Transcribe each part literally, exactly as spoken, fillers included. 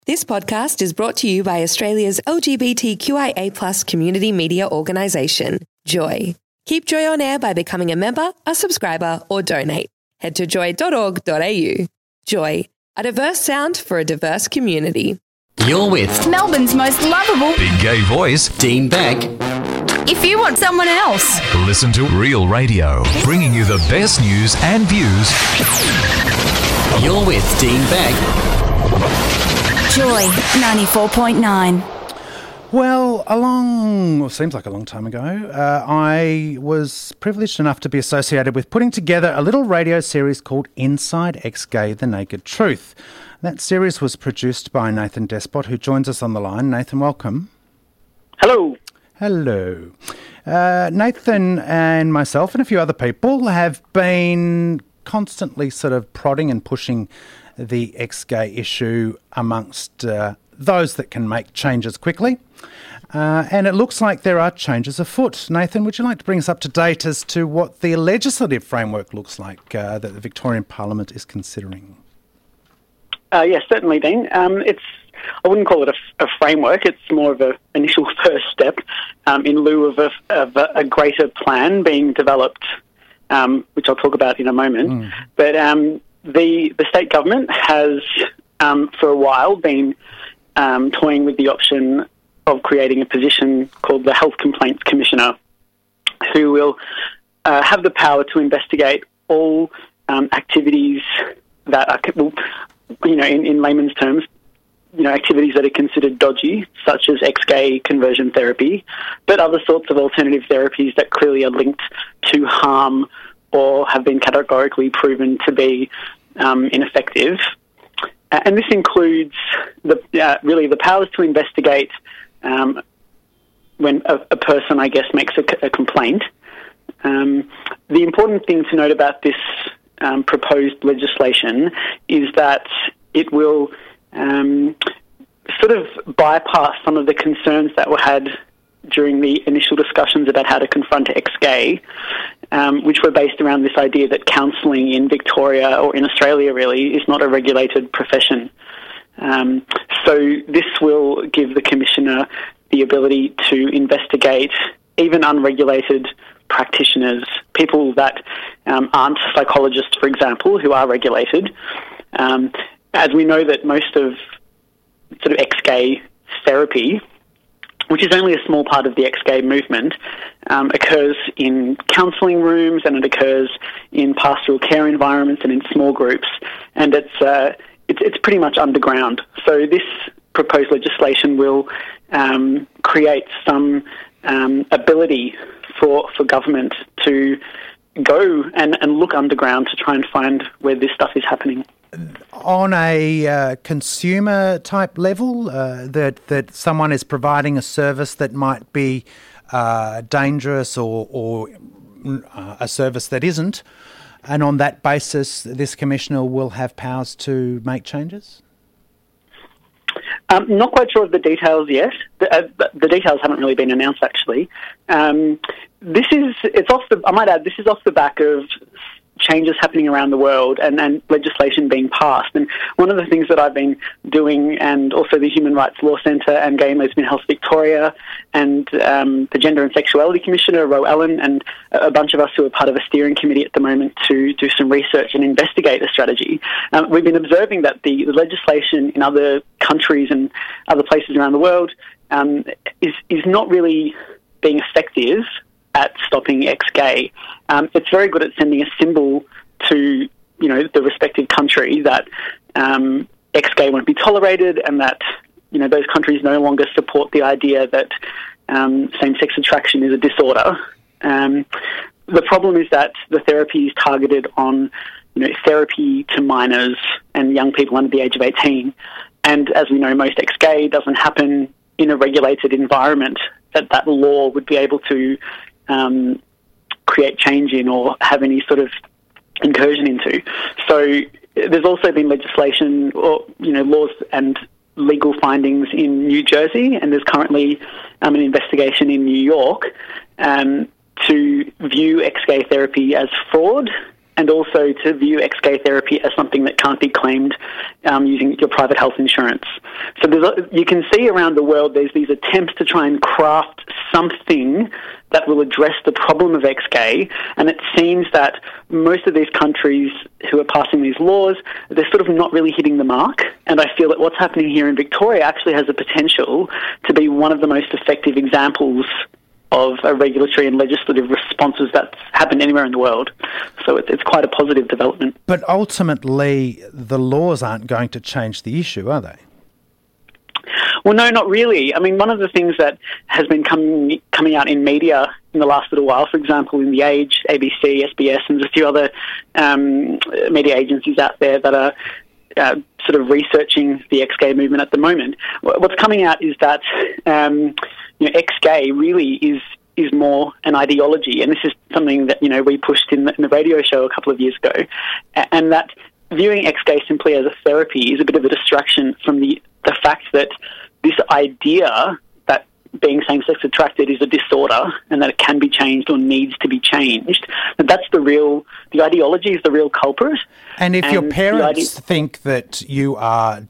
This podcast is brought to you by Australia's L G B T Q I A plus community media organisation, Joy. Keep Joy on air by becoming a member, a subscriber or donate. Head to joy dot org dot a u. Joy, a diverse sound for a diverse community. You're with Melbourne's most lovable big gay voice, Dean Beck. If you want someone else, listen to Real Radio, bringing you the best news and views. You're with Dean Beck. Joy ninety-four point nine. Well, a long, well, seems like a long time ago, uh, I was privileged enough to be associated with putting together a little radio series called Inside Ex-Gay, The Naked Truth. That series was produced by Nathan Despot, who joins us on the line. Nathan, welcome. Hello. Hello. Uh, Nathan and myself and a few other people have been constantly sort of prodding and pushing the ex-gay issue amongst uh, those that can make changes quickly. Uh, and it looks like there are changes afoot. Nathan, would you like to bring us up to date as to what the legislative framework looks like uh, that the Victorian Parliament is considering? Uh, yes, certainly, Dean. Um, it's I wouldn't call it a, a framework. It's more of an initial first step um, in lieu of a, of a, a greater plan being developed, um, which I'll talk about in a moment. Mm. But um, the the state government has, um, for a while, been um, toying with the option of creating a position called the Health Complaints Commissioner, who will uh, have the power to investigate all um, activities that are, well, you know, in, in layman's terms, you know, activities that are considered dodgy, such as ex-gay conversion therapy, but other sorts of alternative therapies that clearly are linked to harm or have been categorically proven to be um, ineffective. And this includes the uh, really the powers to investigate um, when a, a person, I guess, makes a, a complaint. Um, the important thing to note about this um, proposed legislation is that it will um, sort of bypass some of the concerns that were had during the initial discussions about how to confront ex-gay, um, which were based around this idea that counselling in Victoria, or in Australia really, is not a regulated profession. Um, so this will give the Commissioner the ability to investigate even unregulated practitioners, people that um, aren't psychologists, for example, who are regulated. Um, as we know that most of sort of ex-gay therapy, which is only a small part of the ex-gay movement, um, occurs in counselling rooms and it occurs in pastoral care environments and in small groups, and it's uh, it's, it's pretty much underground. So this proposed legislation will um, create some um, ability for for government to go and, and look underground to try and find where this stuff is happening. On a uh, consumer type level, uh, that that someone is providing a service that might be uh, dangerous or, or uh, a service that isn't, and on that basis, this Commissioner will have powers to make changes? Um, not quite sure of the details yet. The, uh, the details haven't really been announced, actually. Um, this is, it's off the, I might add, this is off the back of changes happening around the world and, and legislation being passed. And one of the things that I've been doing, and also the Human Rights Law Centre and Gay and Lesbian Health Victoria and um, the Gender and Sexuality Commissioner, Ro Allen, and a bunch of us who are part of a steering committee at the moment to do some research and investigate the strategy. Um, we've been observing that the, the legislation in other countries and other places around the world um, is, is not really being effective at stopping ex-gay. Um, it's very good at sending a symbol to, you know, the respective country that um, ex-gay won't be tolerated, and that, you know, those countries no longer support the idea that um, same-sex attraction is a disorder. Um, the problem is that the therapy is targeted on, you know, therapy to minors and young people under the age of eighteen. And as we know, most ex-gay doesn't happen in a regulated environment that that law would be able to Um, create change in or have any sort of incursion into. So there's also been legislation or, you know, laws and legal findings in New Jersey, and there's currently um, an investigation in New York um, to view ex-gay therapy as fraud and also to view ex-gay therapy as something that can't be claimed um, using your private health insurance. So there's a, you can see around the world there's these attempts to try and craft something that will address the problem of ex-gay, and it seems that most of these countries who are passing these laws, they're sort of not really hitting the mark, and I feel that what's happening here in Victoria actually has the potential to be one of the most effective examples of a regulatory and legislative responses that's happened anywhere in the world. So it's, it's quite a positive development. But ultimately, the laws aren't going to change the issue, are they? Well, no, not really. I mean, one of the things that has been coming coming out in media in the last little while, for example, in The Age, A B C, S B S, and there's a few other um, media agencies out there that are uh, sort of researching the ex-gay movement at the moment. What's coming out is that um, you know, ex-gay really is is more an ideology, and this is something that you know we pushed in the, in the radio show a couple of years ago, and that viewing ex-gay simply as a therapy is a bit of a distraction from the the fact that this idea that being same-sex attracted is a disorder and that it can be changed or needs to be changed, that that's the real, the ideology is the real culprit. And if and your parents idea- think that you are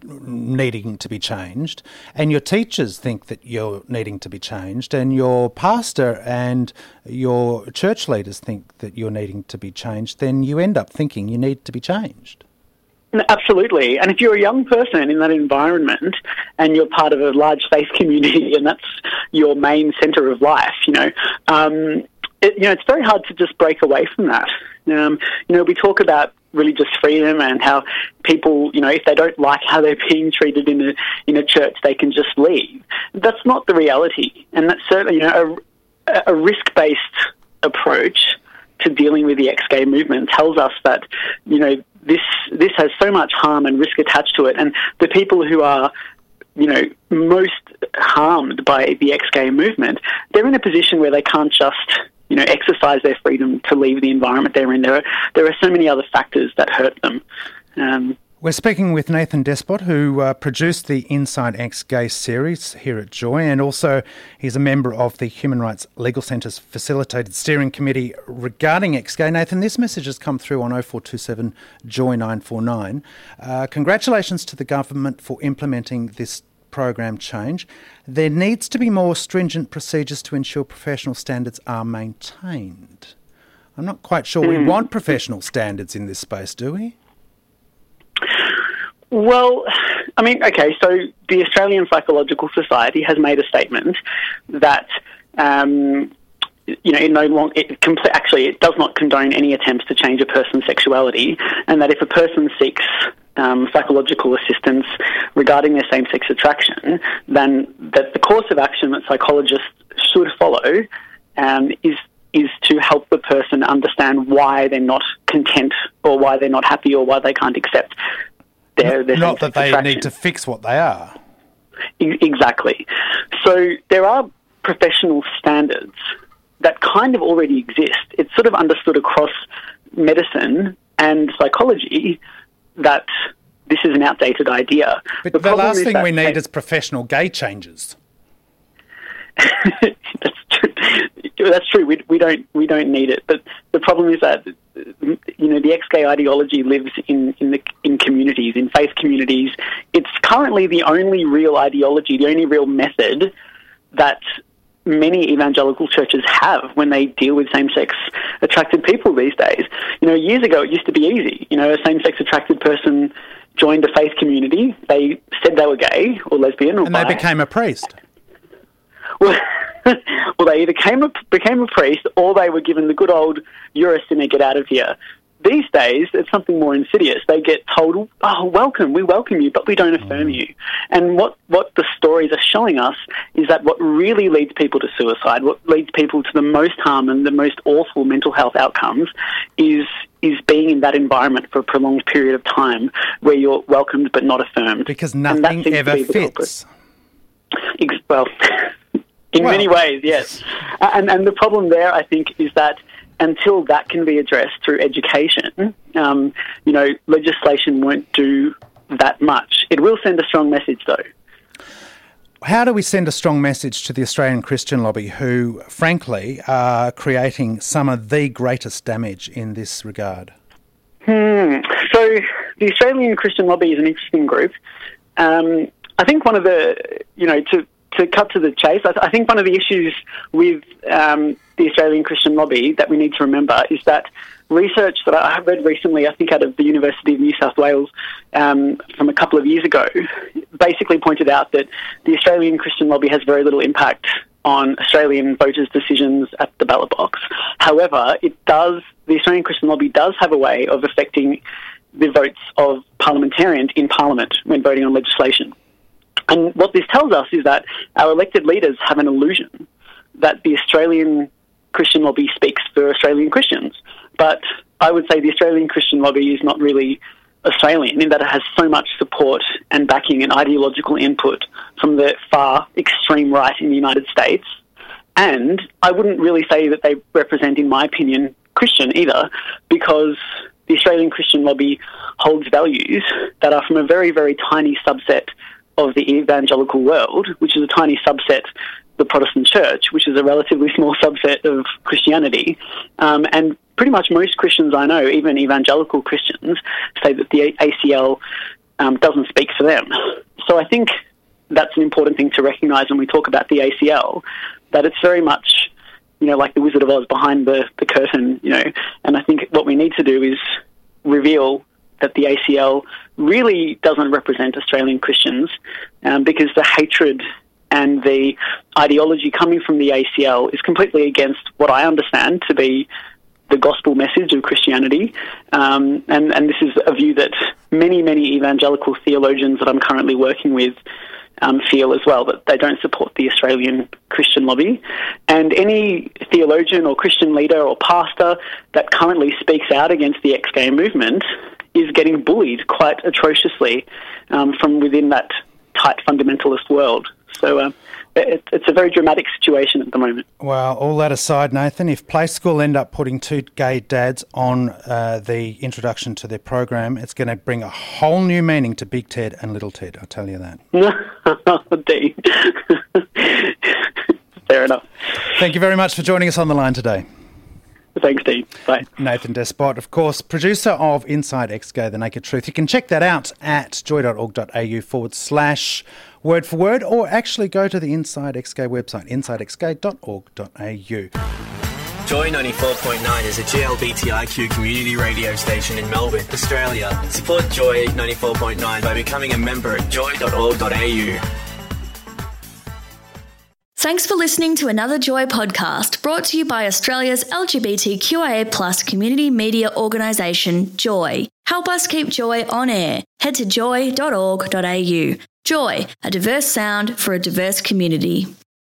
needing to be changed, and your teachers think that you're needing to be changed, and your pastor and your church leaders think that you're needing to be changed, then you end up thinking you need to be changed. Absolutely. And if you're a young person in that environment and you're part of a large faith community and that's your main centre of life, you know, um, it, you know, it's very hard to just break away from that. Um, you know, we talk about religious freedom and how people, you know, if they don't like how they're being treated in a in a church, they can just leave. That's not the reality. And that's certainly, you know, a, a risk-based approach to dealing with the ex-gay movement tells us that, you know, this this has so much harm and risk attached to it, and the people who are, you know, most harmed by the ex-gay movement, they're in a position where they can't just, you know, exercise their freedom to leave the environment they're in. There are, there are so many other factors that hurt them. Um, We're speaking with Nathan Despot, who uh, produced the Inside Ex-Gay series here at Joy, and also he's a member of the Human Rights Legal Centre's Facilitated Steering Committee regarding ex-gay. Nathan, this message has come through on oh four two seven Joy nine four nine. Uh, congratulations to the government for implementing this program change. There needs to be more stringent procedures to ensure professional standards are maintained. I'm not quite sure mm. we want professional standards in this space, do we? Well, I mean, okay, so the Australian Psychological Society has made a statement that, um, you know, it no longer, it compl- actually, it does not condone any attempts to change a person's sexuality, and that if a person seeks um, psychological assistance regarding their same-sex attraction, then that the course of action that psychologists should follow um, is is to help the person understand why they're not content or why they're not happy or why they can't accept their, their Not that they attraction. need to fix what they are. E- exactly. So there are professional standards that kind of already exist. It's sort of understood across medicine and psychology that this is an outdated idea. But the, the last thing that we need they- is professional gay changes. That's true. That's true. We we don't we don't need it. But the problem is that, you know, the ex-gay ideology lives in in the in communities, in faith communities. It's currently the only real ideology, the only real method that many evangelical churches have when they deal with same-sex attracted people these days. You know, years ago it used to be easy. You know, a same-sex attracted person joined a faith community. They said they were gay or lesbian or And bi. they became a priest. Well, well, they either came a, became a priest or they were given the good old, you're a sinner, get out of here. These days, it's something more insidious. They get told, oh, welcome, we welcome you, but we don't affirm you. And what, what the stories are showing us is that what really leads people to suicide, what leads people to the most harm and the most awful mental health outcomes is is being in that environment for a prolonged period of time where you're welcomed but not affirmed. Because And that nothing seems to ever be the culprit. fits. Ex- Well, in Well, many ways, yes. And and the problem there, I think, is that until that can be addressed through education, um, you know, legislation won't do that much. It will send a strong message, though. how do we send a strong message to the Australian Christian lobby who, frankly, are creating some of the greatest damage in this regard? Hmm. So the Australian Christian lobby is an interesting group. Um, I think one of the, you know, to, to cut to the chase, I, th- I think one of the issues with um, the Australian Christian lobby that we need to remember is that research that I read recently, I think out of the University of New South Wales um, from a couple of years ago, basically pointed out that the Australian Christian lobby has very little impact on Australian voters' decisions at the ballot box. However, it does, the Australian Christian lobby does have a way of affecting the votes of parliamentarians in Parliament when voting on legislation. And what this tells us is that our elected leaders have an illusion that the Australian Christian lobby speaks for Australian Christians. But I would say the Australian Christian lobby is not really Australian in that it has so much support and backing and ideological input from the far extreme right in the United States. And I wouldn't really say that they represent, in my opinion, Christian either, because the Australian Christian lobby holds values that are from a very, very tiny subset of the evangelical world, which is a tiny subset, the Protestant Church, which is a relatively small subset of Christianity. Um, and pretty much most Christians I know, even evangelical Christians, say that the A C L um, doesn't speak for them. So I think that's an important thing to recognise when we talk about the A C L, that it's very much, you know, like the Wizard of Oz behind the, the curtain, you know. And I think what we need to do is reveal that the A C L really doesn't represent Australian Christians, um, because the hatred and the ideology coming from the A C L is completely against what I understand to be the gospel message of Christianity. Um, and, and this is a view that many, many evangelical theologians that I'm currently working with um, feel as well, that they don't support the Australian Christian lobby. And any theologian or Christian leader or pastor that currently speaks out against the ex-gay movement is getting bullied quite atrociously um, from within that tight fundamentalist world. So uh, it, it's a very dramatic situation at the moment. Well, all that aside, Nathan, if Play School end up putting two gay dads on uh, the introduction to their program, it's going to bring a whole new meaning to Big Ted and Little Ted, I'll tell you that. Dean. Fair enough. Thank you very much for joining us on the line today. Thanks, Dean. Bye. Nathan Despot, of course, producer of Inside Ex-Gay, The Naked Truth. You can check that out at joy.org.au forward slash word for word, or actually go to the Inside Ex-Gay website, inside x gay dot org dot a u. Joy ninety-four point nine is a G L B T I Q community radio station in Melbourne, Australia. Support Joy ninety-four point nine by becoming a member at joy dot org dot a u. Thanks for listening to another Joy podcast brought to you by Australia's L G B T Q I A plus community media organisation, Joy. Help us keep Joy on air. Head to joy dot org dot a u. Joy, a diverse sound for a diverse community.